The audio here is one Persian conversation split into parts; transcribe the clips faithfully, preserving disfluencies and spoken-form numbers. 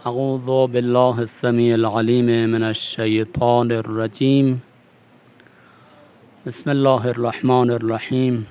اعوذ بالله السمیع العلیم من الشیطان الرجیم. بسم الله الرحمن الرحیم.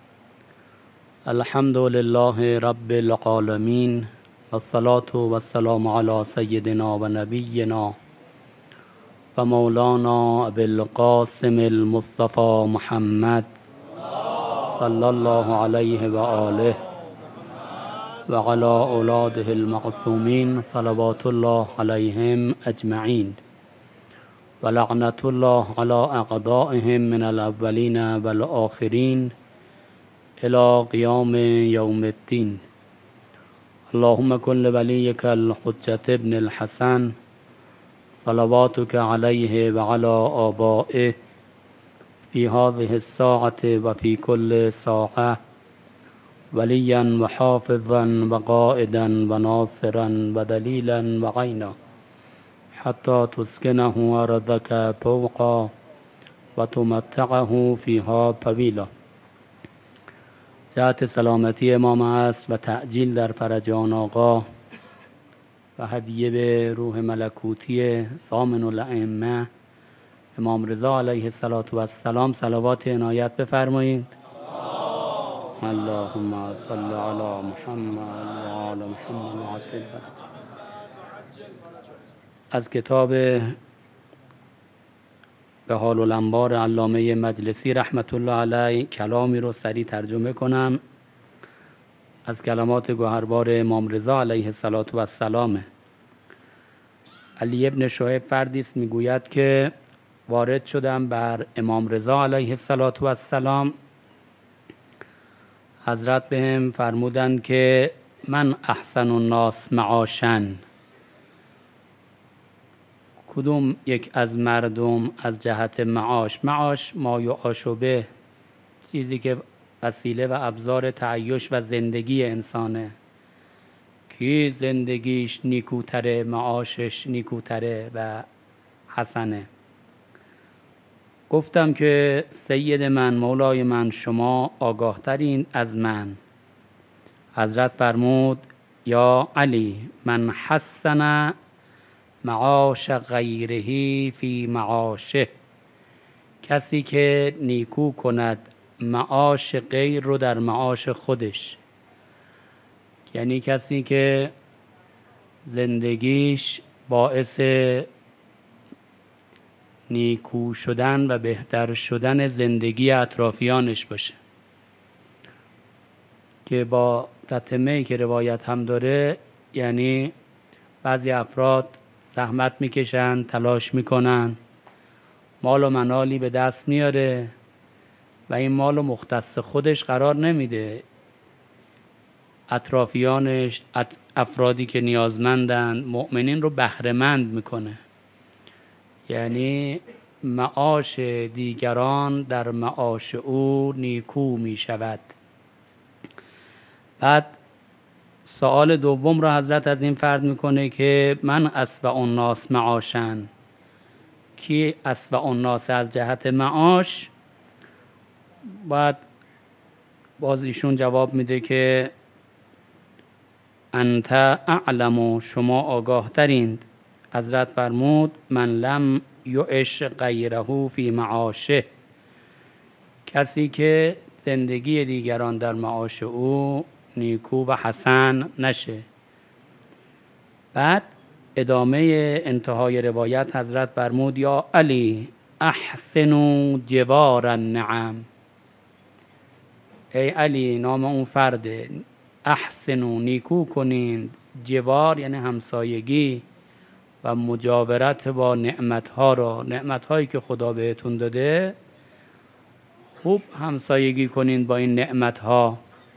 الحمد لله رب العالمین والصلاة والسلام علی سیدنا و نبینا و مولانا ابی القاسم المصطفى محمد صلی الله علیه و آله و علی اولاده المعصومین صلوات الله علیهم اجمعین و لعنت الله علی اعدائهم من الاولین و الاخرین الی قیام یوم الدین. اللهم کن لولیک الحجة ابن الحسن صلواتک علیه و علی آبائه فی هذه الساعة و فی کل ساعة ولیا و حافظا و قائدا و ناصرا و دلیلا و عینا حتی تسکنه ارضک طوقا و تمتعه فیها طویلا. جهت سلامتی امام عصر و تعجیل در فرج آن آقا و هدیه به روح ملکوتی ضامن الائمه امام رضا علیه السلام صلوات عنایت بفرمایید. اللهم صل علی محمد و آل محمد. از کتاب بحار الانوار علامه مجلسی رحمت الله علیه کلامی رو سریع ترجمه کنم از کلمات گوهربار امام رضا علیه السلام. علی ابن شعیب فردی است میگوید که وارد شدم بر امام رضا علیه السلام. حضرت بهم فرمودند که من احسن الناس معاشا، کدوم یک از مردم از جهت معاش، معاش ما یعاش به، چیزی که وسیله و ابزار تعیش و زندگی انسانه، کی زندگیش نیکوتره معاشش نیکوتره و حسنه. گفتم که سید من مولای من شما آگاه ترین از من. حضرت فرمود یا علی من حسن معاش غیره فی معاشه، کسی که نیکو کند معاش غیر رو در معاش خودش، یعنی کسی که زندگیش باعث نیکو شدن و بهتر شدن زندگی اطرافیانش باشه، که با تتمه‌ای که روایت هم داره، یعنی بعضی افراد زحمت میکشن، تلاش میکنن، مال و منالی به دست میاره و این مال و مختص خودش قرار نمیده، اطرافیانش، افرادی که نیازمندن، مؤمنین رو بهره‌مند میکنه. یعنی معاش دیگران در معاش او نیکو می شود. بعد سوال دوم را حضرت از این فرد میکنه که من اسوأ الناس معاشن، کی اسوأ الناس از جهت معاش؟ بعد باز ایشون جواب میده که انت اعلم، شما آگاه ترین. حضرت فرمود من لم یعش غیره فی معاشه، کسی که زندگی دیگران در معاش او نیکو و حسن نشه. بعد ادامه انتهای روایت حضرت فرمود یا علی احسنوا جوار النعم، ای علی، نام اون فرده، احسنوا نیکو کنین، جوار یعنی همسایگی و مجاورت با نعمتها را، نعمتهایی که خدا بهتون داده خوب همسایگی کنین با این نعمتها.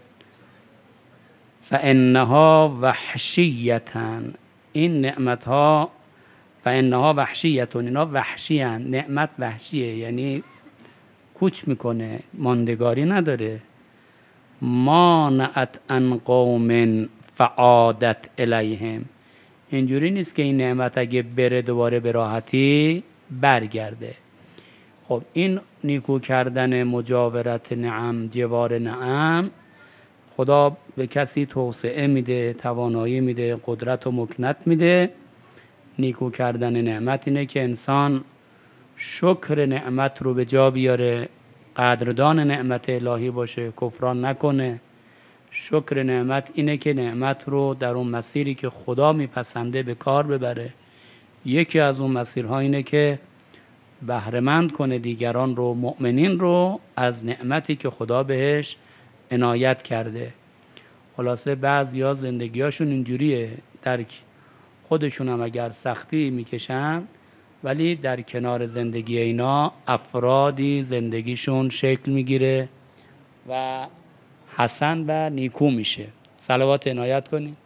فانها وحشیتاً، این نعمتها فانها وحشیتاً، اینا وحشی هن. نعمت وحشیه، یعنی کوچ میکنه، ماندگاری نداره. مانعت عن قوم فعادت الیهم، اینجوری نیست که این نعمت اگه بره دوباره به راحتی برگرده. خب این نیکو کردن، مجاورت نعم، جوار نعم، خدا به کسی توسعه میده، توانایی میده، قدرت و مکنت میده. نیکو کردن نعمت اینه که انسان شکر نعمت رو به جا بیاره، قدردان نعمت الهی باشه، کفران نکنه. شکر نعمت اینه که نعمت رو در اون مسیری که خدا میپسنده به کار ببره. یکی از اون مسیرها اینه که بهره‌مند کنه دیگران رو، مؤمنین رو، از نعمتی که خدا بهش عنایت کرده. خلاصه بعضیا زندگیاشون اینجوریه، در خودشون هم اگر سختی میکشن ولی در کنار زندگی اینا افرادی زندگیشون شکل میگیره و حسن و نیکو میشه. صلوات عنایت کنید.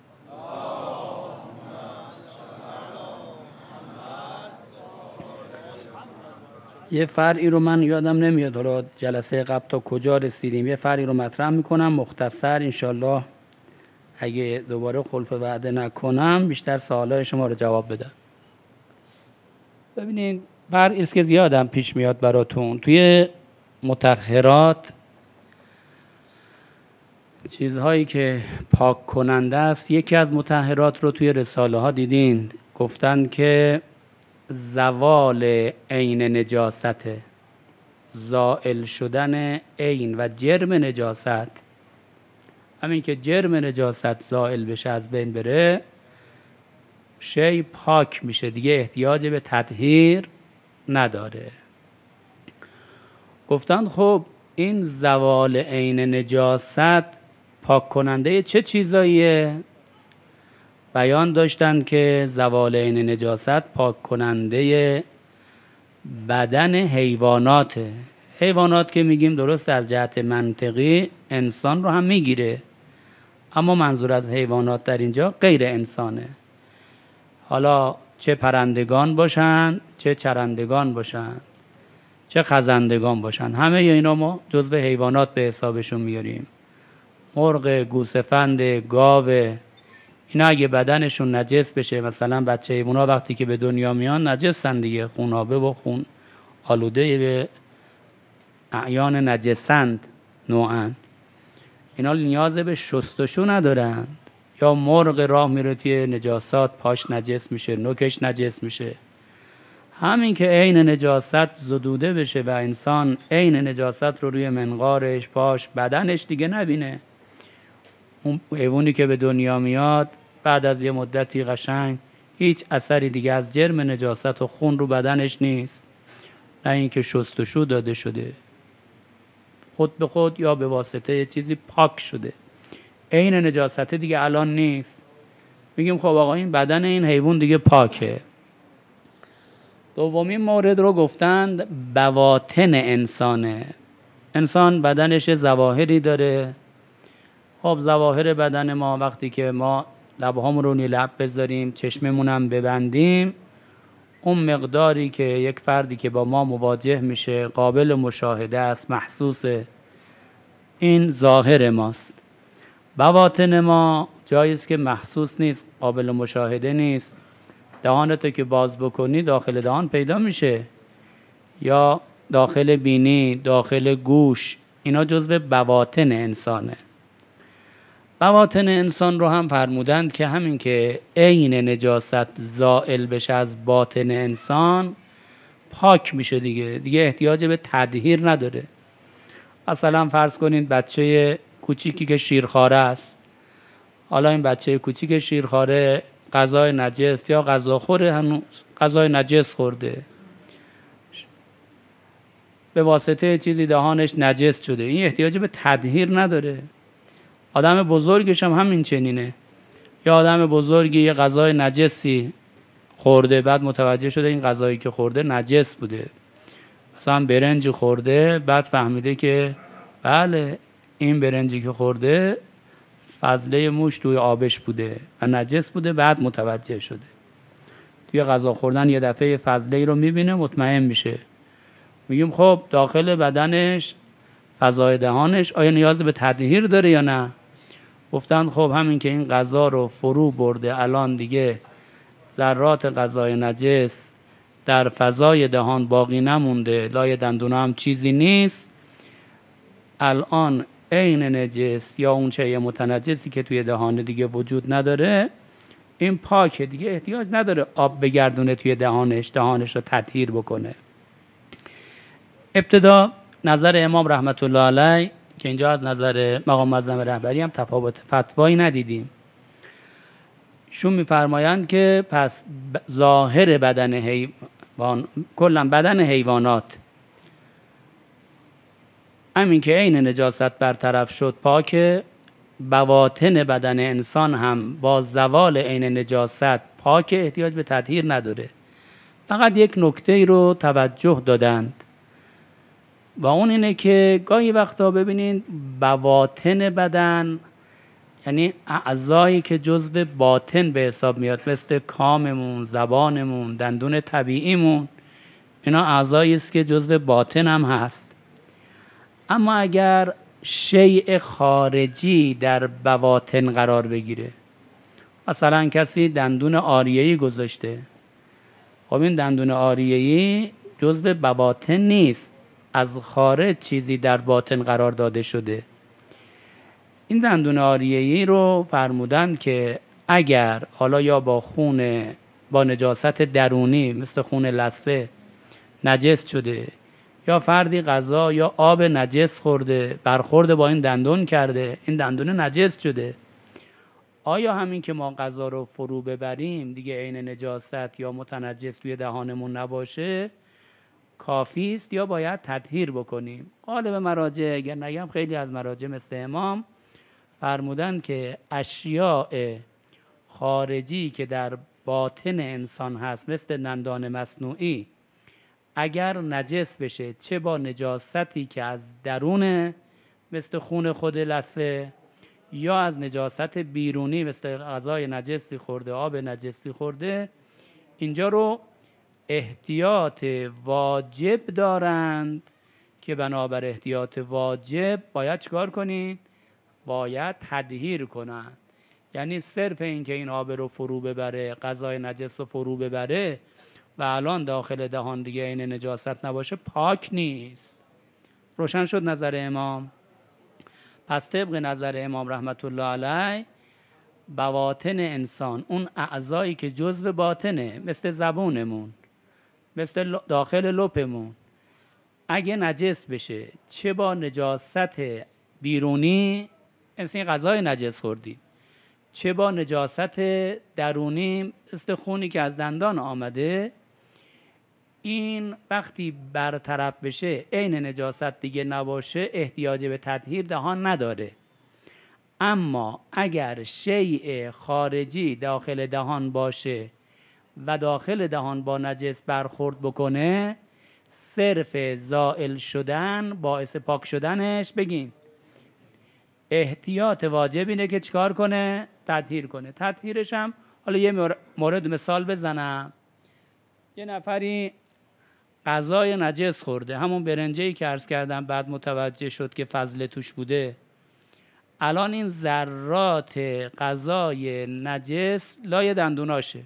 یه فرعی رو من یادم نمیاد حالا جلسه قبل تا کجا رسیدیم، یه فرعی رو مطرح میکنم مختصر، انشالله اگه دوباره خلف وعده نکنم بیشتر سوالای شما رو جواب بدم. ببینید فرعی است که زیادم پیش میاد براتون. توی مطهرات چیزهایی که پاک کننده است، یکی از مطهرات رو توی رساله ها دیدین گفتن که زوال عین نجاست، زائل شدن عین و جرم نجاست. همین که جرم نجاست زائل بشه، از بین بره، شی پاک میشه، دیگه احتیاج به تطهیر نداره. گفتن خب این زوال عین نجاست پاک کننده چه چیزاییه؟ بیان داشتن که زوال عین نجاست پاک کننده بدن حیواناته. حیوانات که میگیم درست از جهت منطقی انسان رو هم میگیره، اما منظور از حیوانات در اینجا غیر انسانه. حالا چه پرندگان باشن، چه چرندگان باشن، چه خزندگان باشن، همه اینا ما جزو حیوانات به حسابشون میاریم. مرغ، گوسفند، گاو، اینا اگه بدنشون نجس بشه، مثلا بچه حیونا وقتی که به دنیا میان نجسن دیگه، خونابه و خون آلوده به اعیان نجسند نوعا، اینا نیاز به شستشو ندارن. یا مرغ راه میره توی نجاسات پاش نجس میشه، نوکش نجس میشه. همین که عین نجاست زدوده بشه و انسان عین نجاست رو روی منقارش، پاش، بدنش دیگه نبینه، اون حیوانی که به دنیا میاد بعد از یه مدتی قشنگ هیچ اثری دیگه از جرم نجاست و خون رو بدنش نیست، نه اینکه شستشو داده شده، خود به خود یا به واسطه یه چیزی پاک شده. عین نجاست دیگه الان نیست، میگیم خب آقا این بدن این حیوان دیگه پاکه. دومین مورد رو گفتند بواطن انسانه. انسان بدنش ظواهری داره. خب ظواهر بدن ما وقتی که ما لبهامون رو لب بذاریم، چشممون هم ببندیم، اون مقداری که یک فردی که با ما مواجه میشه قابل مشاهده است، محسوسه، این ظاهر ماست. بواطن ما جایی است که محسوس نیست، قابل مشاهده نیست. دهانتو که باز بکنی داخل دهان پیدا میشه، یا داخل بینی، داخل گوش، اینا جزو بواطن انسانه. بواطن انسان رو هم فرمودند که همین که عین نجاست زائل بشه از باطن انسان پاک میشه دیگه، دیگه احتیاج به تطهیر نداره. مثلا فرض کنین بچه کوچیکی که شیرخواره است، حالا این بچه کوچیک شیرخواره غذای نجس یا غذاخوره، هنوز غذای نجس خورده، به واسطه چیزی دهانش نجس شده، این احتیاج به تطهیر نداره. آدم بزرگش هم همین چنینه. یا آدم بزرگی یه غذای نجسی خورده، بعد متوجه شده این غذایی که خورده نجس بوده، مثلا برنج خورده، بعد فهمیده که بله این برنجی که خورده فضله موش توی آبش بوده و نجس بوده، بعد متوجه شده. توی غذا خوردن یه دفعه فضله رو میبینه، مطمئن میشه. میگیم خب داخل بدنش، فضای دهانش آیا نیاز به تطهیر داره یا نه؟ گفتن خب همین که این غذا رو فرو برده، الان دیگه ذرات غذای نجس در فضای دهان باقی نمونده، لای دندونا هم چیزی نیست، الان عین نجس یا اون چیه متنجسی که توی دهان دیگه وجود نداره، این پاکه دیگه، احتیاج نداره آب بگردونه توی دهانش، دهانش رو تطهیر بکنه. ابتدا نظر امام رحمت الله علیه که اینجا از نظر مقام معظم رهبری هم تفاوت فتوایی ندیدیم، شون میفرمایند که پس ظاهر بدن حیوان، کلا بدن حیوانات، همین که عین نجاست برطرف شد پاکه، بواطن بدن انسان هم با زوال عین نجاست پاکه، احتیاج به تطهیر نداره. فقط یک نکته رو توجه دادند و اون اینه که گاهی وقتا ببینین بواطن بدن یعنی اعضایی که جزو باطن به حساب میاد، مثل کاممون، زبانمون، دندون طبیعیمون، اینا اعضایی است که جزو باطن هم هست. اما اگر شیء خارجی در بواطن قرار بگیره، مثلا کسی دندون آریه‌ای گذاشته، خب این دندون آریه‌ای جزو بواطن نیست، از خارج چیزی در باطن قرار داده شده. این دندون آریه‌ای رو فرمودن که اگر حالا یا با خون، با نجاست درونی مثل خون لثه نجس شده، یا فردی غذا یا آب نجس خورده، برخورد با این دندون کرده، این دندون نجس شده، آیا همین که ما غذا رو فرو ببریم دیگه عین نجاست یا متنجس توی دهانمون نباشه کافی است یا باید تطهیر بکنیم؟ غالب مراجع، اگر نگم خیلی از مراجع مثل امام، فرمودن که اشیاء خارجی که در باطن انسان هست مثل دندان مصنوعی اگر نجس بشه، چه با نجاستی که از درونه مثل خون خود لثه، یا از نجاست بیرونی مثل غذای نجسی خورده، آب نجسی خورده، اینجا رو احتیاط واجب دارند که بنابر احتیاط واجب باید چیکار کنید؟ باید تطهیر کنند. یعنی صرف این که این آب رو فرو ببره، غذای نجس رو فرو ببره و الان داخل دهان دیگه این نجاست نباشه، پاک نیست. روشن شد نظر امام؟ پس طبق نظر امام رحمت الله علیه، بواطن انسان، اون اعضایی که جزو باطنه مثل زبونمون، مثل داخل لپمون، اگه نجس بشه، چه با نجاست بیرونی مثل این غذای نجس خوردیم، چه با نجاست درونی مثل خونی که از دندان آمده، این وقتی برطرف بشه عین نجاست دیگه نباشه، احتیاج به تطهیر دهان نداره. اما اگر شیء خارجی داخل دهان باشه و داخل دهان با نجس برخورد بکنه، صرف زائل شدن باعث پاک شدنش بگین احتیاط واجب اینه که چیکار کنه؟ تطهیر کنه. تطهیرش هم حالا یه مورد مثال بزنم. یه نفری غذای نجس خورده، همون برنجه‌ای که عرض کردم بعد متوجه شد که فضله توش بوده، الان این ذرات غذای نجس لای دندوناشه،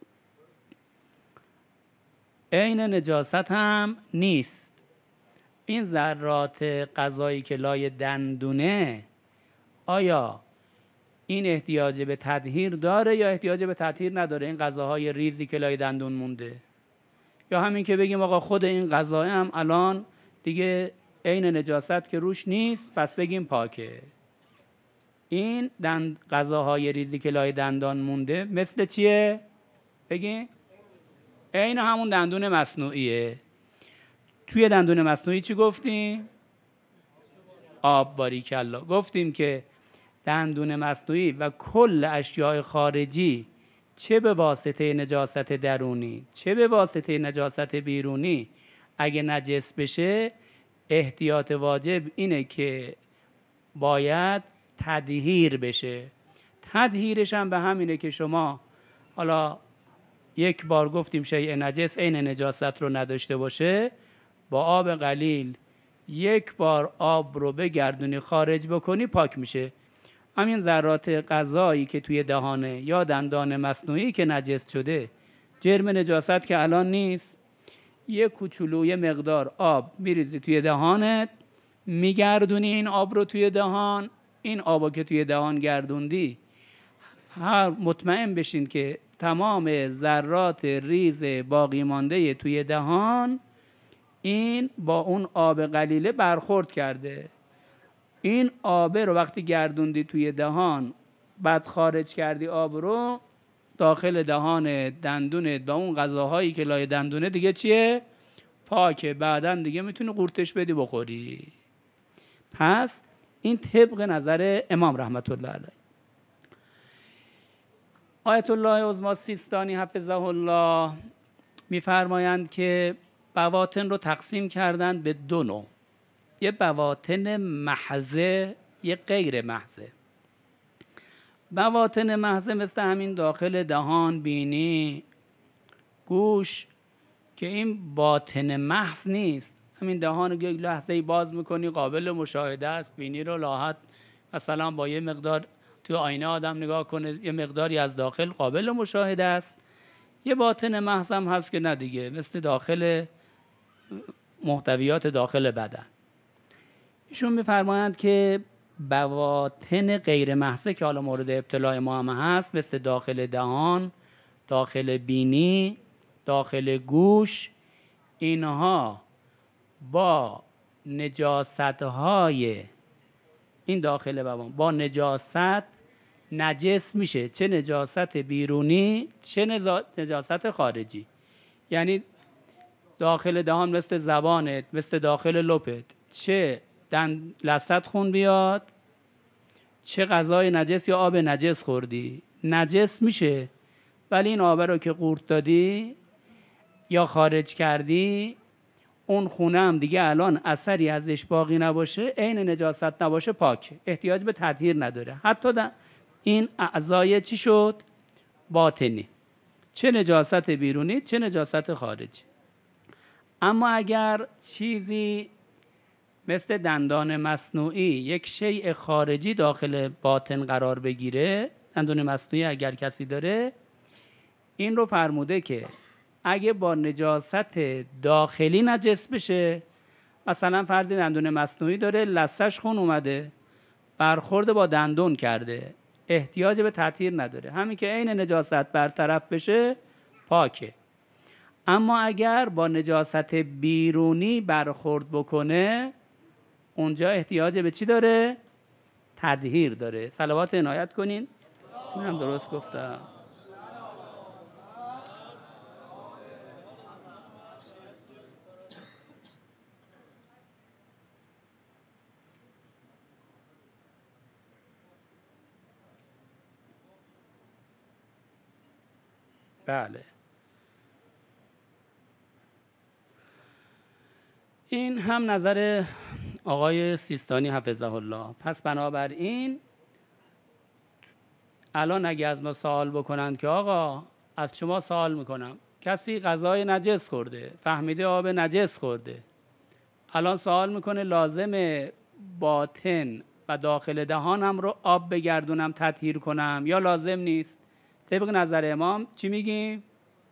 عین نجاست هم نیست. این ذرات غذایی که لای دندونه، آیا این احتیاج به تطهیر داره یا احتیاج به تطهیر نداره؟ این غذاهای ریزی که لای دندون مونده، یا همین که بگیم آقا خود این غذا هم الان دیگه عین نجاست که روش نیست، پس بگیم پاکه. این دند غذاهای ریزی که لای دندان مونده مثل چیه؟ بگیم عین همون دندون مصنوعیه. توی دندون مصنوعی چی گفتیم؟ آب. باریکلا. گفتیم که دندون مصنوعی و کل اشیاء خارجی چه به واسطه نجاست درونی چه به واسطه نجاست بیرونی اگه نجس بشه، احتیاط واجب اینه که باید تطهیر بشه. تطهیرش هم به همینه که شما حالا یک بار گفتیم شیء نجس عین نجاست رو نداشته باشه، با آب قلیل یک بار آب رو بگردونی خارج بکنی پاک میشه. همین ذرات غذایی که توی دهانه یا دندان مصنوعی که نجس شده، جرم نجاست که الان نیست، یک کوچولو یه مقدار آب میریزی توی دهانت، میگردونی این آب رو توی دهان، این آبو که توی دهان گردوندی هر مطمئن بشین که تمام ذرات ریز باقی مانده توی دهان این با اون آب قلیله برخورد کرده. این آب رو وقتی گردوندی توی دهان، بعد خارج کردی آب رو داخل دهان دندونت و اون غذاهایی که لای دندونه دیگه چیه؟ پاکه. بعداً دیگه میتونی قورتش بدی بخوری. پس این طبق نظر امام رحمت الله علیه. آیت الله عظمی سیستانی حفظه الله میفرمایند که بواطن رو تقسیم کردن به دو نوع، یه بواطن محضه، یه غیر محضه. بواطن محضه مثل همین داخل دهان، بینی، گوش، که این باطن محض نیست. همین دهان رو یک لحظه باز میکنی قابل مشاهده است. بینی رو راحت مثلا با یه مقدار تو آینه آدم نگاه کنه، یه مقداری از داخل قابل مشاهده است. یه باطن محض هم هست که نه دیگه، مثل داخل محتویات داخل بدن. ایشون میفرمایند که بواطن غیر محضه که حالا مورد ابتلاع ما هم هست، مثل داخل دهان، داخل بینی، داخل گوش، اینها با نجاست‌های این داخل بوان با نجاست نجس میشه، چه نجاست بیرونی چه نجاست خارجی. یعنی داخل دهان مثل زبانت، مثل داخل لپت، چه دن لثت خون بیاد، چه غذای نجس یا آب نجس خوردی، نجس میشه. ولی این آب رو که قورت دادی یا خارج کردی، اون خونه هم دیگه الان اثری ازش باقی نباشه، عین نجاست نباشه، پاک، احتیاج به تطهیر نداره. حتی این اعضای چی شد؟ باطنی، چه نجاست بیرونی چه نجاست خارجی. اما اگر چیزی مثل دندان مصنوعی، یک شیء خارجی داخل باطن قرار بگیره، دندان مصنوعی اگر کسی داره، این رو فرموده که اگه با نجاست داخلی نجس بشه، مثلا فرض دندون مصنوعی داره، لثه‌ش خون اومده، برخورد با دندون کرده، احتیاج به تطهیر نداره، همین که عین نجاست برطرف بشه، پاکه. اما اگر با نجاست بیرونی برخورد بکنه، اونجا احتیاج به چی داره؟ تطهیر داره. صلوات عنایت کنین. منم درست گفتم. بله. این هم نظر آقای سیستانی حفظه الله. پس بنابراین الان اگه از ما سوال بکنند که آقا، از شما سوال میکنم، کسی غذای نجس خورده، فهمیده آب نجس خورده، الان سوال میکنه لازم باطن و داخل دهانم رو آب بگردونم تطهیر کنم یا لازم نیست؟ طبق نظر امام چی میگیم؟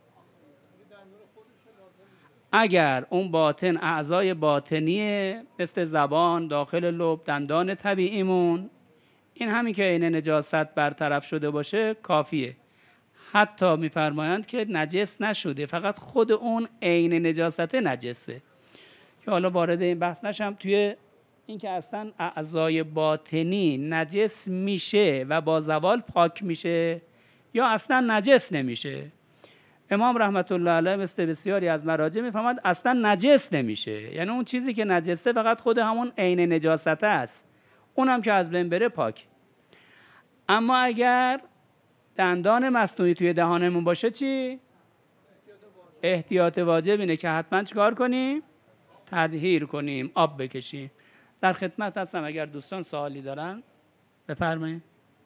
اگر اون باطن اعضای باطنیه مثل زبان، داخل لب، دندان طبیعیمون، این همین که عین نجاست برطرف شده باشه کافیه. حتی میفرمایند که نجس نشده، فقط خود اون عین نجاست نجسه، که حالا وارد این بحث نشم. توی این که اصلا اعضای باطنی نجس میشه و با زوال پاک میشه یا اصلا نجس نمیشه. امام رحمت الله علیه مثل بسیاری از مراجع میفهمند اصلا نجس نمیشه، یعنی اون چیزی که نجسه فقط خود همون عین نجاسته است، اونم که از بین بره پاک. اما اگر دندان مصنوعی توی دهانمون باشه چی؟ احتیاط واجب اینه که حتما چیکار کنیم؟ تطهیر کنیم، آب بکشیم. در خدمت هستم، اگر دوستان سوالی دارن بفرمایید.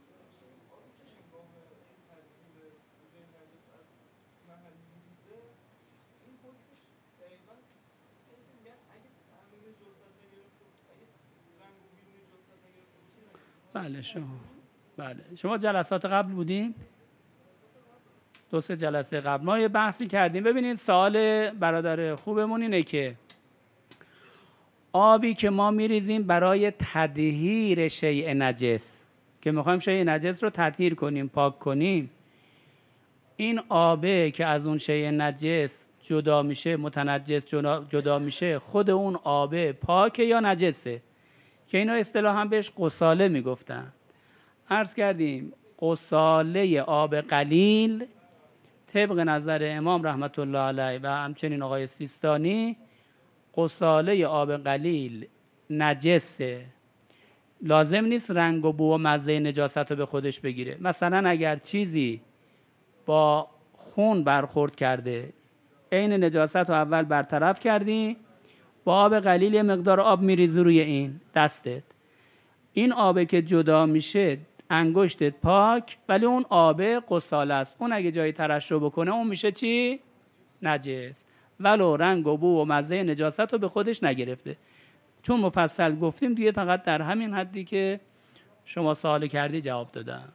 بله شما بله شما جلسات قبل بودین؟ دو سه جلسه قبل ما یه بحثی کردیم. ببینید سوال برادر خوبمون اینه که آبی که ما میریزیم برای تطهیر شیء نجس، که میخوایم شیء نجس رو تطهیر کنیم، پاک کنیم، این آبه که از اون شیء نجس جدا میشه، متنجس جدا میشه، خود اون آبه پاکه یا نجسه؟ که اینا اصطلاحاً بهش غساله میگفتن. عرض کردیم غساله آب قلیل طبق نظر امام رحمت الله علیه و همچنین آقای سیستانی، غساله آب قلیل نجسه، لازم نیست رنگ و بو و مزه نجاست رو به خودش بگیره. مثلا اگر چیزی با خون برخورد کرده، عین نجاست رو اول برطرف کردی، با آب قلیل یه مقدار آب میریزی روی این دستت، این آبه که جدا میشه انگشتت پاک، ولی اون آبه غساله است، اون اگه جایی ترشح بکنه اون میشه چی؟ نجس، ولو رنگ و بو و مزه نجاست رو به خودش نگرفته. چون مفصل گفتیم دیگه، فقط در همین حدی که شما سوال کردی جواب دادم.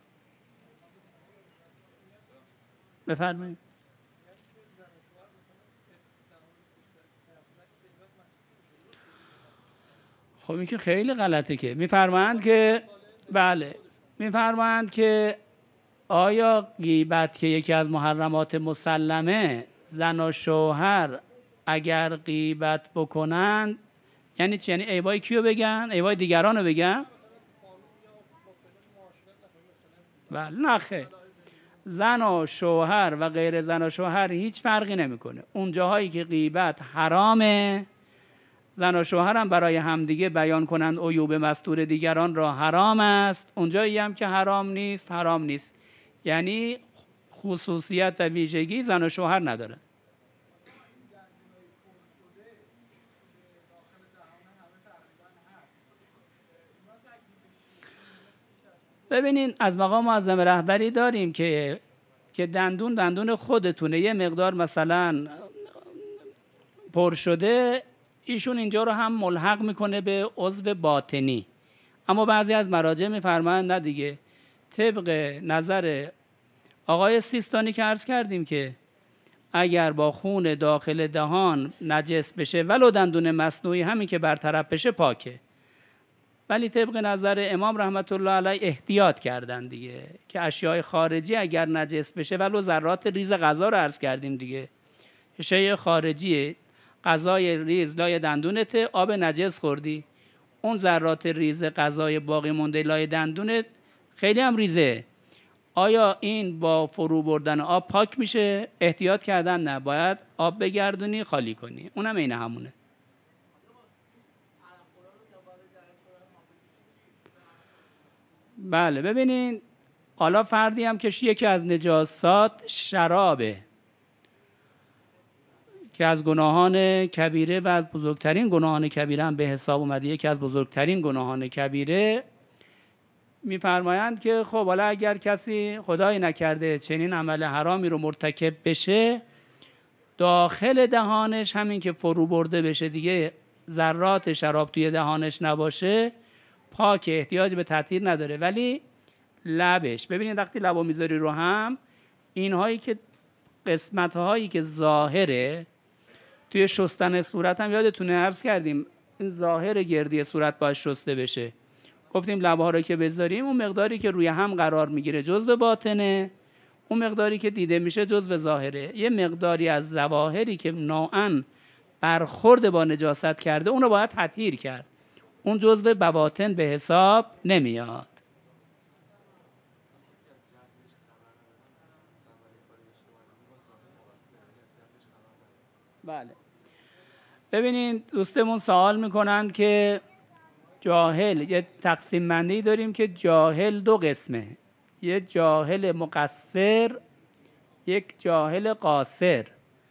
بفرمایید. خب این که خیلی غلطه. که میفرمایند که بله، میفرمایند که آیا غیبت که یکی از محرمات مسلمه، زن و شوهر اگر غیبت بکنند یعنی چی؟ یعنی عیبای کیو بگن؟ عیبای دیگران رو بگن؟ بله، نه خیر. زن و شوهر و غیر زن و شوهر هیچ فرقی نمیکنه. اون جاهایی که غیبت حرامه، زن و شوهر هم برای همدیگه بیان کنند عیوب مستور دیگران را حرام است. اونجایی هم که حرام نیست، حرام نیست. یعنی خصوصیت و ویژگی زن و شوهر نداره. ببینین از مقام معظم رهبری داریم که که دندون دندون خودتونه، یه مقدار مثلا پر شده، ایشون اینجا رو هم ملحق میکنه به عضو باطنی. اما بعضی از مراجع میفرمایند نه دیگه، طبق نظر آقای سیستانی که عرض کردیم که اگر با خون داخل دهان نجس بشه ولو دندون مصنوعی، همین که برطرف بشه پاکه. ولی طبق نظر امام رحمت الله علیه احتیاط کردن دیگه، که اشیاء خارجی اگر نجس بشه، ولو ذرات ریز غذا رو عرض کردیم دیگه، شیء خارجی غذای ریز لای دندونت، آب نجس خوردی، اون ذرات ریز غذای باقی مونده لای دندونت خیلی هم ریزه، آیا این با فرو بردن آب پاک میشه؟ احتیاط کردن نه، باید آب بگردونی خالی کنی، اونم عین همونه. بله ببینین، حالا فردی هم که یکی از نجاسات شرابه که از گناهان کبیره و از بزرگترین گناهان کبیره هم به حساب اومده، یکی از بزرگترین گناهان کبیره، میفرمایند که خب حالا اگر کسی خدای نکرده چنین عمل حرامی رو مرتکب بشه، داخل دهانش همین که فرو برده بشه دیگه، ذرات شراب توی دهانش نباشه، پاک، احتیاج به تطهیر نداره. ولی لبش، ببینید وقتی لبو میذاری رو هم، اینهایی که قسمت هایی که ظاهره توی شستن صورت هم یادتونه عرض کردیم، این ظاهر گردی صورت باید شسته بشه. گفتیم لبها رو که بذاریم، اون مقداری که روی هم قرار میگیره جزء باطنه، اون مقداری که دیده میشه جزء ظاهره. یه مقداری از ظواهری که نوعاً برخورد با نجاست کرده، اون رو باید تطهیر کرد، اون جزء بواطن به حساب نمیاد. بله ببینین، دوستمون سوال میکنند که جاهل، یه تقسیم بندی داریم که جاهل دو قسمه، یه جاهل مقصر، یک جاهل قاصر.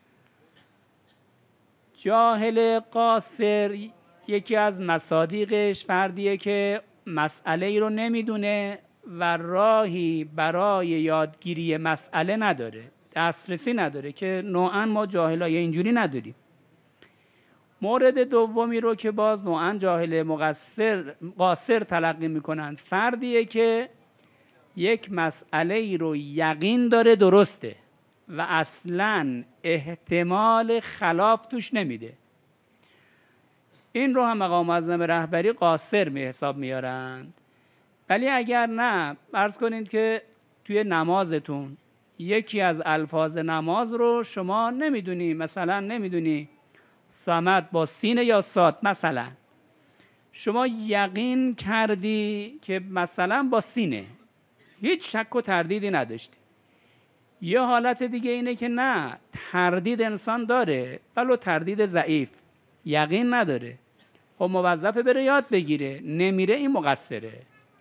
جاهل قاصر یکی از مصادیقش فردیه که مسئله ای رو نمیدونه و راهی برای یادگیری مسئله نداره، دسترسی نداره، که نوعاً ما جاهلای اینجوری نداریم. مورد دومی رو که باز نوعاً جاهل مقصر قاصر تلقی میکنند، فردیه که یک مسئله ای رو یقین داره درسته و اصلاً احتمال خلاف توش نمیده. این رو هم مقام معظم رهبری قاصر می حساب میارند. ولی اگر نه، فرض کنید که توی نمازتون یکی از الفاظ نماز رو شما نمیدونی، مثلا نمیدونی صمد با سین یا صاد، مثلا شما یقین کردی که مثلا با سینه، هیچ شک و تردیدی نداشتی. یه حالت دیگه اینه که نه، تردید انسان داره ولو تردید ضعیف، یقین نداره، خب موظفه بره یاد بگیره، نمیره این مقصره.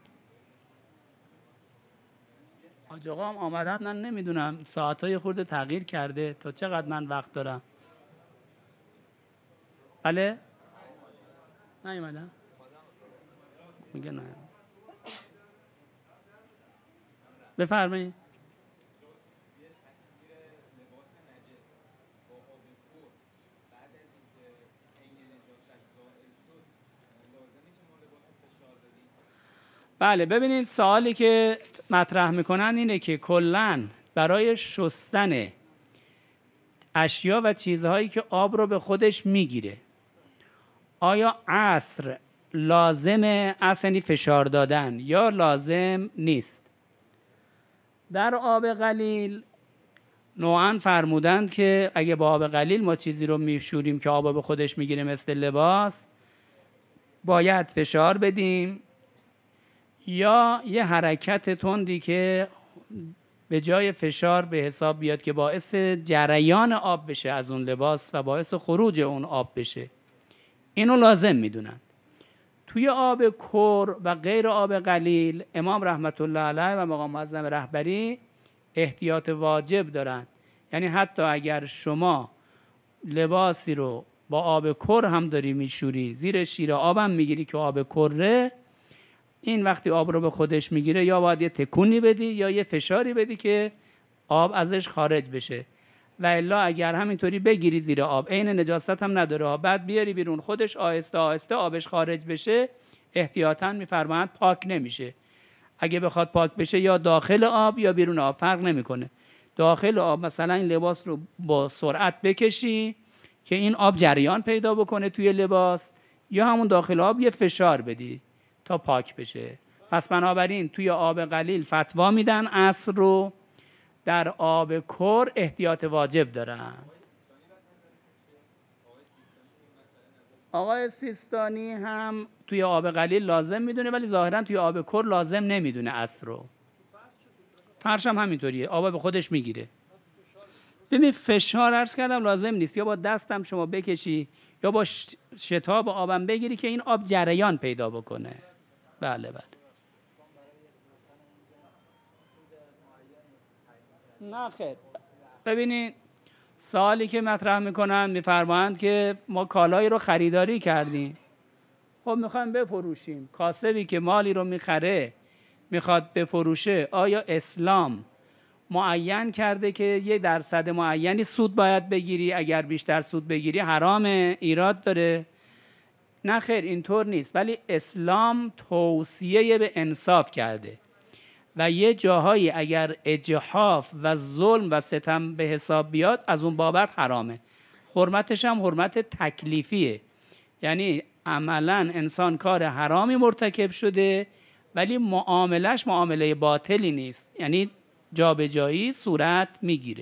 آج آقا هم آمدن، من نمیدونم ساعتهای خورده تغییر کرده، تا چقدر من وقت دارم؟ بله؟ نیومدن؟ میگه نه. بفرمایید. بله، ببینید سوالی که مطرح میکنن اینه که کلاً برای شستن اشیا و چیزهایی که آب رو به خودش میگیره، آیا عصر لازمه، عصر یعنی فشار دادن، یا لازم نیست؟ در آب قلیل نوعاً فرمودند که اگه با آب قلیل ما چیزی رو میشوریم که آب به خودش میگیره مثل لباس، باید فشار بدیم یا یه حرکت تندی که به جای فشار به حساب بیاد که باعث جریان آب بشه از اون لباس و باعث خروج اون آب بشه، اینو لازم میدونن. توی آب کر و غیر آب قلیل امام رحمت الله علیه و مقام معظم رهبری احتیاط واجب دارن. یعنی حتی اگر شما لباسی رو با آب کر هم داری میشوری، زیر شیر آبم میگیری که آب کره، این وقتی آب رو به خودش میگیره یا باید یه تکونی بدی یا یه فشاری بدی که آب ازش خارج بشه، و الا اگر همینطوری بگیری زیر آب، عین نجاست هم نداره، بعد بیاری بیرون خودش آهسته آهسته آبش خارج بشه، احتیاطاً میفرمایند پاک نمیشه. اگه بخواد پاک بشه یا داخل آب یا بیرون آب فرق نمیکنه. داخل آب مثلا این لباس رو با سرعت بکشی که این آب جریان پیدا بکنه توی لباس، یا همون داخل آب یه فشار بدی تا پاک بشه. پس بنابراین توی آب قلیل فتوا میدن عصر رو، در آب کر احتیاط واجب دارن. آقای سیستانی هم توی آب قلیل لازم میدونه، ولی ظاهرا توی آب کر لازم نمیدونه عصر رو. فرش هم همینطوریه، آب به خودش میگیره. ببین فشار عرض کردم لازم نیست، یا با دستم شما بکشی یا با شتاب آبم بگیری که این آب جریان پیدا بکنه. بله بله. نه خیر. ببینید سوالی که مطرح میکنن، میفرمایند که ما کالایی رو خریداری کردیم، خب میخوایم بفروشیم، کاسبی که مالی رو میخره میخواد بفروشه، آیا اسلام معین کرده که یه درصد معینی سود باید بگیری، اگر بیشتر سود بگیری حرامه، ایراد داره؟ نه خیر، اینطور نیست، ولی اسلام توصیه به انصاف کرده و یه جاهایی اگر اجحاف و ظلم و ستم به حساب بیاد از اون بابت حرامه. حرمتش هم حرمت تکلیفیه، یعنی عملاً انسان کار حرامی مرتکب شده ولی معاملش معامله باطلی نیست، یعنی جابجایی صورت میگیره.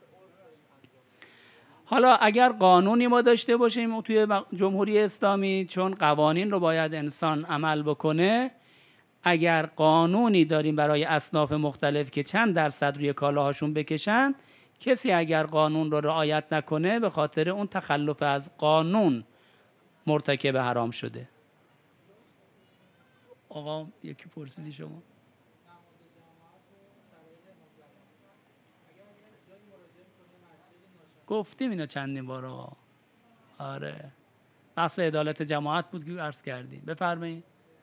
حالا اگر قانونی ما داشته باشیم توی جمهوری اسلامی، چون قوانین رو باید انسان عمل بکنه، اگر قانونی داریم برای اصناف مختلف که چند درصد روی کالاهاشون بکشن، کسی اگر قانون رو رعایت نکنه به خاطر اون تخلف از قانون مرتکب حرام شده. آقا یکی پرسیدی شما؟ گفتیم اینا چندین بار آقا. آره بحث عدالت جماعت بود که عرض کردیم. بفرمایید.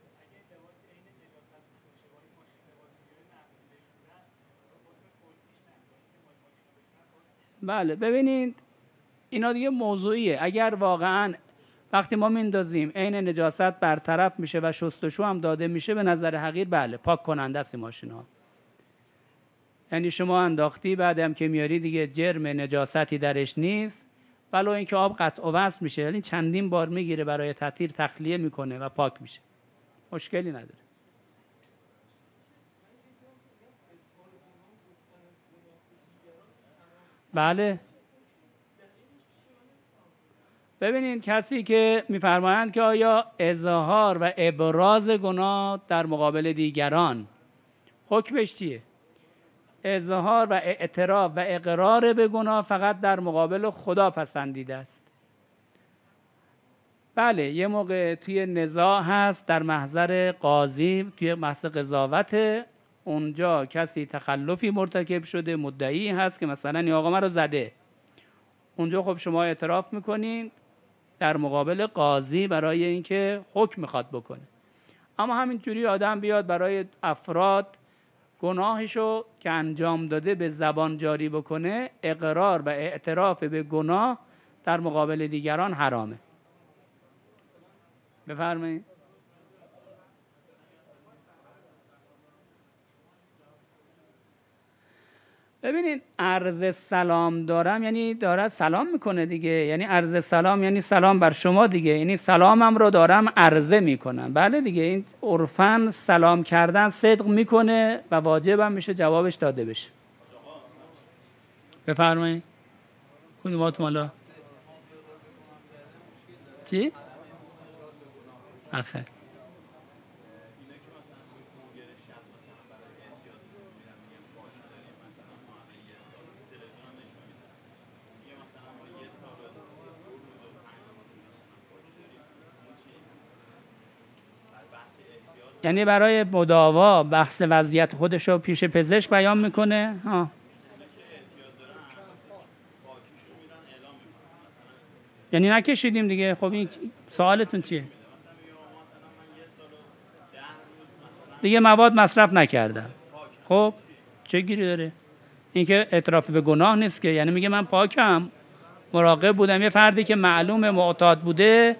بله ببینید اینا دیگه موضوعیه. اگر واقعا وقتی ما میندازیم عین نجاست برطرف میشه و شستشو هم داده میشه، به نظر حقیر بله پاک کننده است ماشین ها. یعنی شما انداختی بعدم که میاری دیگه جرم نجاستی درش نیست، ولو اینکه آب قطع و وصل میشه، ولی چندین بار میگیره برای تطهیر، تخلیه میکنه و پاک میشه، مشکلی نداره. بله. ببینید کسی که میفرمایند که آیا اظهار و ابراز گناه در مقابل دیگران حکمش چیه؟ اظهار و اعتراف و اقرار به گناه فقط در مقابل خدا پسندیده است. بله یه موقع توی نزاع هست در محضر قاضی، توی محضر قضاوت، اونجا کسی تخلفی مرتکب شده، مدعی هست که مثلا این آقا من رو زده، اونجا خب شما اعتراف میکنین در مقابل قاضی برای اینکه حکم میخواد بکنه. اما همین جوری آدم بیاد برای افراد گناهشو که انجام داده به زبان جاری بکنه، اقرار و اعتراف به گناه در مقابل دیگران حرامه. بفرمایید. ببینید عرض سلام دارم یعنی داره سلام میکنه دیگه، یعنی عرض سلام یعنی سلام بر شما دیگه، یعنی سلامم رو دارم عرضه میکنم. بله دیگه این عرفاً سلام کردن صدق میکنه و واجبم میشه جوابش داده بشه. بفرمایید. کدوماتون حالا؟ چی؟ آخه یعنی برای مداوا بحث وضعیت خودش رو پیش پزشک بیان میکنه. ها. یعنی نکشیدیم دیگه. خب این سوالتون چیه؟ دیگه مواد مصرف نکردم. خب چه گیری داره؟ این که اعتراف به گناه نیست که، یعنی میگه من پاکم، مراقب بودم. یه فردی که معلوم معتاد بوده،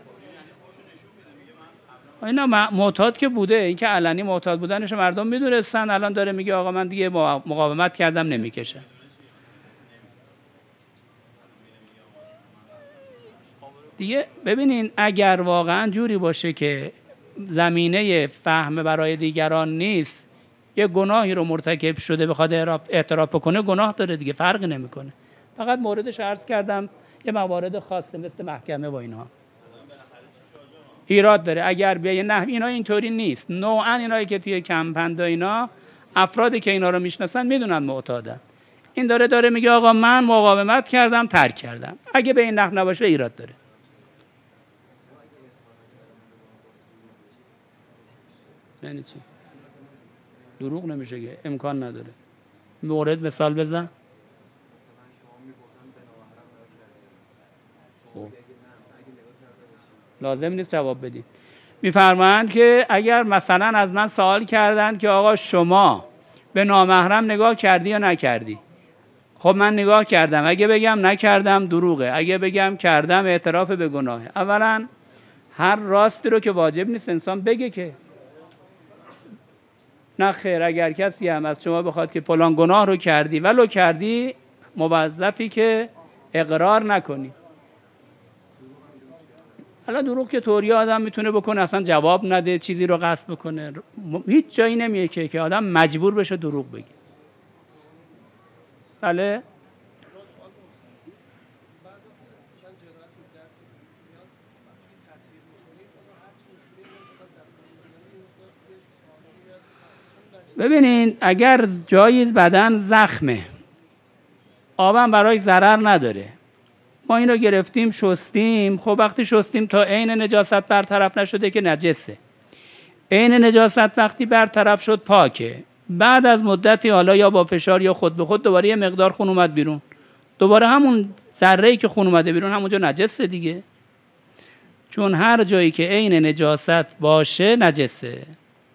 اینا معتاد که بوده، این که علنی معتاد بودنش مردم میدونستن، الان داره میگه آقا من دیگه مقاومت کردم نمیکشم. دیگه ببینین اگر واقعا جوری باشه که زمینه فهم برای دیگران نیست، یه گناهی رو مرتکب شده بخواد اعتراف کنه، گناه داره دیگه، فرقی نمیکنه. فقط موردش عرض کردم یه موارد خاصه مثل محکمه و اینها ایراد داره. اگر بیای نه اینا اینطوری نیست، نوعا اینایی که توی کمپند و اینا افرادی که اینا رو میشناسن میدونن معتادن. این داره داره میگه آقا من مقاومت کردم ترک کردم. اگه به این نحو نباشه ایراد داره. یعنی چی؟ دروغ نمیشه که، امکان نداره. مورد مثال بزن. خب لازم نیست جواب بدید. میفرمایند که اگر مثلا از من سوال کردند که آقا شما به نامحرم نگاه کردی یا نکردی؟ خب من نگاه کردم. اگه بگم نکردم دروغه، اگه بگم کردم اعتراف به گناهه. اولا هر راستی رو که واجب نیست انسان بگه که. نه خیر، اگر کسی هم از شما بخواد که فلان گناه رو کردی ولو کردی، موظفی که اقرار نکنی. حالا دروغ که طوری آدم میتونه بکنه اصلا جواب نده، چیزی رو قصد بکنه، هیچ جایی نمیه که که آدم مجبور بشه دروغ بگه. بله. ببینین اگر جایی بدن زخمه، آبم برای ضرر نداره، ما این رو گرفتیم شستیم، خب وقتی شستیم تا عین نجاست برطرف نشده که نجسه. عین نجاست وقتی برطرف شد پاکه. بعد از مدتی حالا یا با فشار یا خود به خود دوباره یه مقدار خون اومد بیرون، دوباره همون ذره‌ای که خون اومده بیرون همونجا نجسه دیگه. چون هر جایی که عین نجاست باشه نجسه.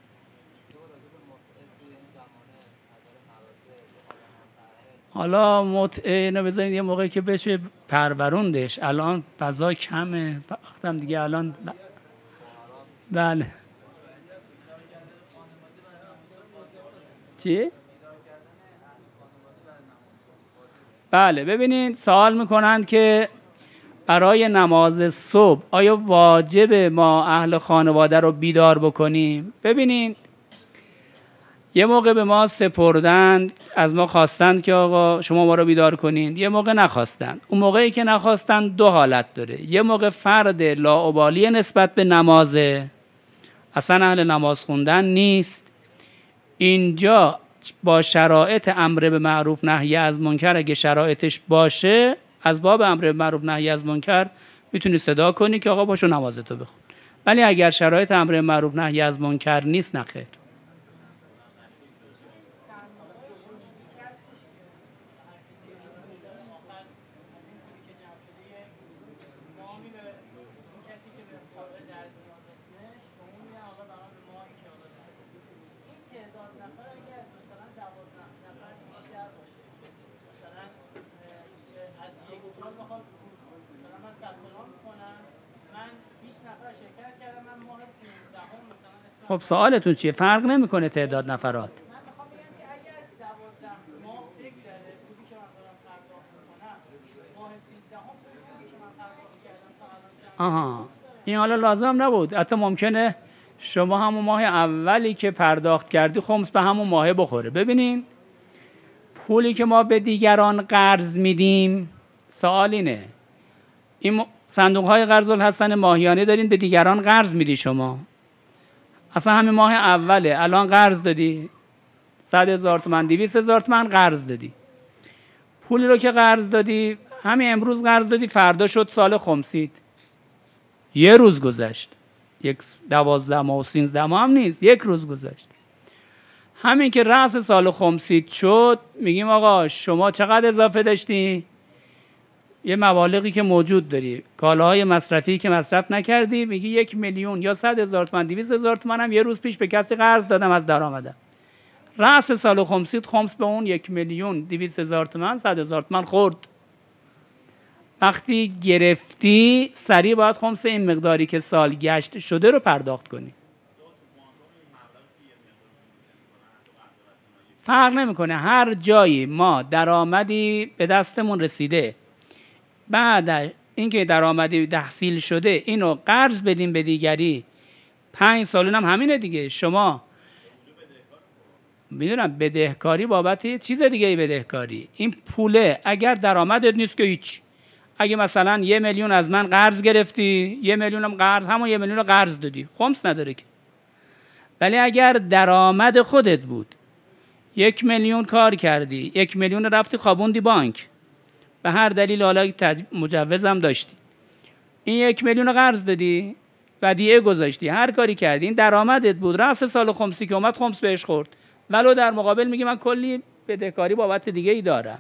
حالا متعه اینو بذارید یه موقعی که بشه پروروندش، الان فضا کمه وقتم دیگه الان. بله. چی؟ بله ببینید سوال میکنند که برای نماز صبح آیا واجب ما اهل خانواده رو بیدار بکنیم؟ ببینین یه موقع به ما سپردند، از ما خواستند که آقا شما ما رو بیدار کنین، یه موقع نخواستند. اون موقعی که نخواستند دو حالت داره. یه موقع فرد لاابالی نسبت به نمازه، اصلا اهل نماز خوندن نیست. اینجا با شرایط امر به معروف نهی از منکر، اگه شرایطش باشه از باب امر به معروف نهی از منکر میتونی صدا کنی که آقا باشو نمازتو بخون. ولی اگر شرایط امر به معروف نهی از منکر نیست نخیر. خب سوالتون چیه؟ فرق نمیکنه تعداد نفرات. آها این حالا لازم نبود. حتی ممکنه شما همون ماه اولی که پرداخت کردی خمس به همون ماه بخوره. ببینین پولی که ما به دیگران قرض میدیم، سوال اینه، این صندوق های قرض الحسن ماهیانه دارین به دیگران قرض میدی شما، اصلا همین ماه اوله الان قرض دادی صد هزار تومن، دویست هزار تومن قرض دادی. پولی رو که قرض دادی همین امروز قرض دادی، فردا شد سال خمسید، یه روز گذشت، یک دوازده ماه و سینزده ماه هم نیست، یک روز گذشت. همین که رأس سال خمسید شد میگیم آقا شما چقدر اضافه داشتی؟ یه مبالغی که موجود داری، کالاهای مصرفی که مصرف نکردی، میگی یک میلیون یا صد هزار تومن، دویست هزار تومن هم یه روز پیش به کسی قرض دادم از درآمدم. رأس سال خمسید خمس به اون یک میلیون دویست هزار تومن، صد هزار تومن خورد. وقتی گرفتی سریع باید خمس این مقداری که سال گشت شده رو پرداخت کنی. فرق نمیکنه، هر جایی ما درآمدی به دستمون رسیده، بعد اینکه درآمدی تحصیل شده اینو قرض بدیم به دیگری، پنج سالون هم همینه دیگه. شما میدونم بدهکاری بابت چیز دیگه ای بدهکاری، این پوله اگر درآمدت نیست که هیچ. اگه مثلا یه میلیون از من قرض گرفتی، یه میلیون هم قرض، همون یه میلیون رو قرض دادی، خمس نداره که. ولی اگر درآمد خودت بود، یک میلیون کار کردی، یک میلیون رفتی خوابوندی بانک، به هر دلیل حالا مجوزم داشتی، این یک میلیون رو قرض دادی، ودیعه گذاشتی، هر کاری کردی، این درآمدت بود، رأس سال خمسی که اومد خمس بهش خورد، ولو در مقابل میگی من کلی بدهکاری بابت دیگه ای دارم.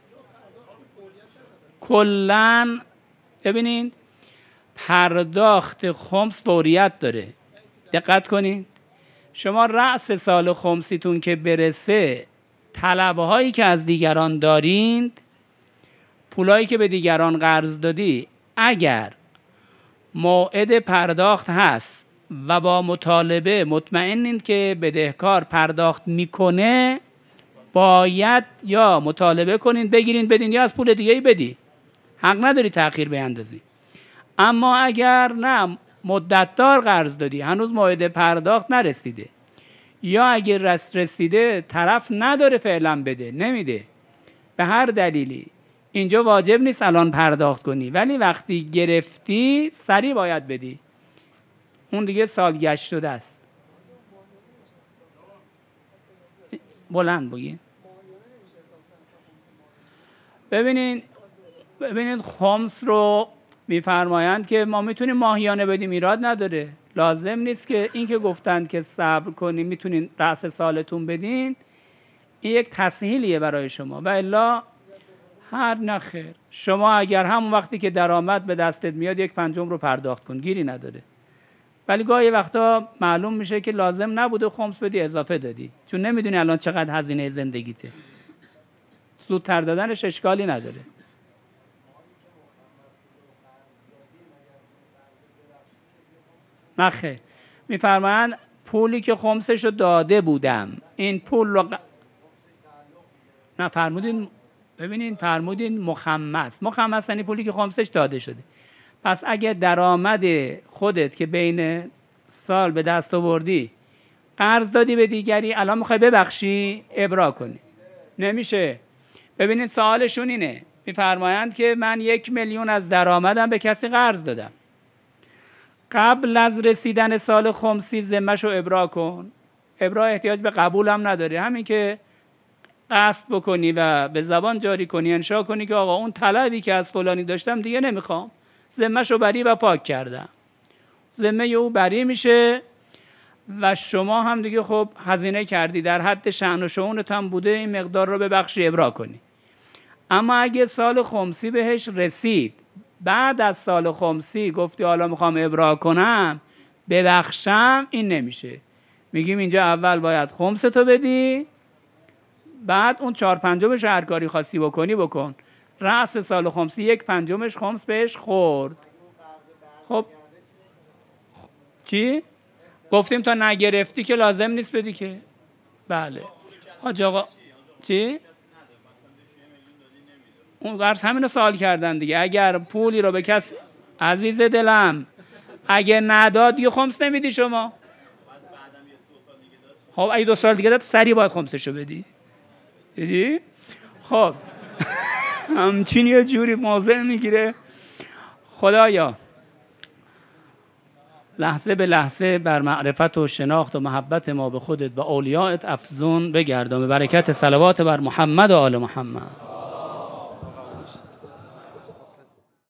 کلن ببینید پرداخت خمس فوریت داره، دقت کنید. شما رأس سال خمسیتون که برسه، طلبهایی که از دیگران دارید، پولایی که به دیگران قرض دادی، اگر موعد پرداخت هست و با مطالبه مطمئنید که بدهکار پرداخت میکنه، باید یا مطالبه کنین بگیرین بدین یا از پول دیگه ای بدی، حق نداری تأخیر بیندازی. اما اگر نه مدتدار قرض دادی، هنوز موعد پرداخت نرسیده، یا اگر رس رسیده طرف نداره فعلا بده، نمیده به هر دلیلی، اینجا واجب نیست الان پرداخت کنی، ولی وقتی گرفتی سریع باید بدی، اون دیگه سال گشت شده است. بلند بگی. ببینین ببینید خمس رو میفرمایند که ما میتونیم ماهیانه بدیم، ایراد نداره، لازم نیست که این که گفتند که صبر کنیم میتونین رأس سالتون بدین، این یک تسهیلیه برای شما، و الا هر نخیر. شما اگر همون وقتی که درآمد به دستت میاد یک پنجم رو پرداخت کن، گیری نداره. ولی گاهی وقتا معلوم میشه که لازم نبوده خمس بدی، اضافه دادی، چون نمیدونی الان چقدر هزینه زندگیته. زودتر دادنش اشکالی نداره. نخیر، میفرمایند پولی که خمسشو داده بودم، این پول رو ق... نه فرمودین ببینین فرمودین مخمس. مخمس یعنی پولی که خمسش داده شده. پس اگه درآمد خودت که بین سال به دست آوردی قرض دادی به دیگری، الان میخوای ببخشی، ابرا کنی، نمیشه. ببینید سوالشون اینه، میفرمایند که من یک میلیون از درآمدم به کسی قرض دادم، قبل از رسیدن سال خمسی ذمه‌شو ابرا کن. ابرا احتیاج به قبول هم نداره، همین که قصد بکنی و به زبان جاری کنی، انشا کنی که آقا اون طلبی که از فلانی داشتم دیگه نمیخوام، ذمه‌شو بری و پاک کردم، ذمه او بری میشه و شما هم دیگه خب هزینه کردی، در حد شأن و شؤونت هم بوده این مقدار رو ببخشی، ابرا کنی. اما اگه سال خمسی بهش رسید، بعد از سال خمسی گفتی حالا میخوام ابرا کنم ببخشم، این نمیشه. میگیم اینجا اول باید خمستو بدی، بعد اون چهار پنجمش هر کاری خاصی بکنی بکن، رأس سال خمسی یک پنجمش خمس بهش خورد. خب چی؟ گفتیم تا نگرفتی که لازم نیست بدی که. بله حاج آقا چی؟ اون قرض همین رو سوال کردن دیگه. اگر پولی رو به کس عزیز دلم اگه نداد دیگه خمس نمیدی شما. خب اگه دو سال دیگه داد سریع باید خمسشو بدی. دیدی؟ خب همچین یه جوری موضع میگیره. خدایا لحظه به لحظه بر معرفت و شناخت و محبت ما به خودت و اولیاءت افزون بگردان، به برکت صلوات بر محمد و آل محمد.